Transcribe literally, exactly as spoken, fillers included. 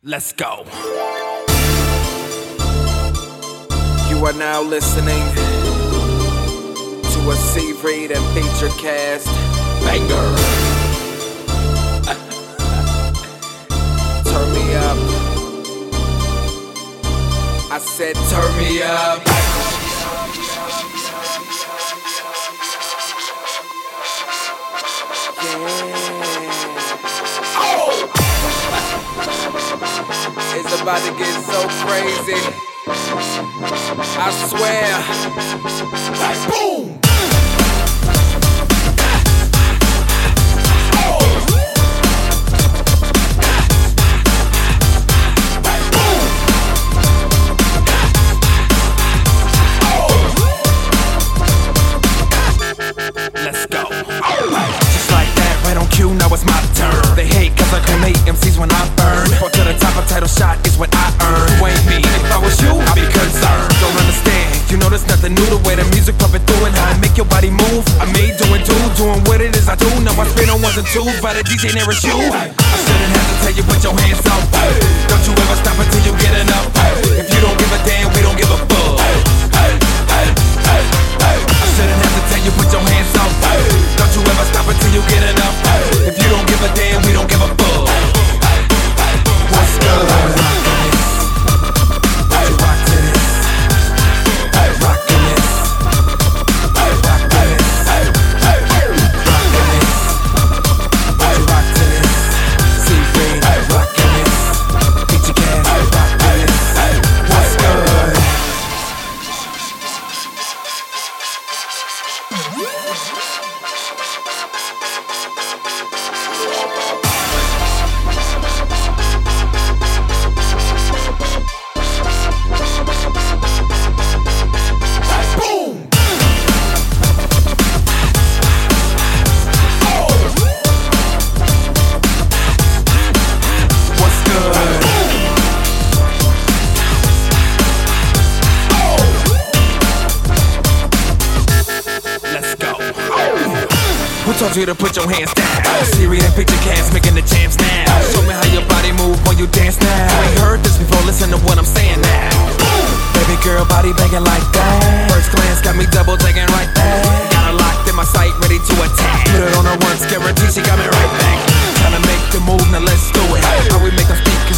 Let's go. You are now listening to a C-Reed and feature cast banger. Turn me up. I said turn me up. It's about to get so crazy, I swear. Like boom! Let's go. Just like that, right on cue, now it's my turn. They hate cause I cremate M Cs when I burn. Fought to the top, a title shot is what I earn. You ain't me, if I was you, I'd be concerned. Don't understand, you know there's nothing new. The way the music pumping through and how I make your body move. I made doing two, doing what it is I do. Now I spin on ones and twos by the D J near a shoe. I shouldn't have to tell you put your hands up. Don't you ever stop until you get enough. If you don't give a damn, we don't give a fuck. I shouldn't have to tell you put your hands up. Don't you ever stop until you get enough. If you don't give a damn, we don't give a fuck. What's good? Would you rock to this? Rockin' this. Rockin' this. Rockin' this. Would you rock to this? C-Reed, rockin' this. Feature cast, rockin' this. What's good? Who told you to put your hands down? C-Reed and picture cast making the jams now. Show me how your body move when you dance now. You ain't heard this before, listen to what I'm saying now. Baby girl, body banging like that. First glance got me double taking right there. Got her locked in my sight, ready to attack. Put it on her once, guarantee she got me right back. Tryna make the move, now let's do it. How we make them speak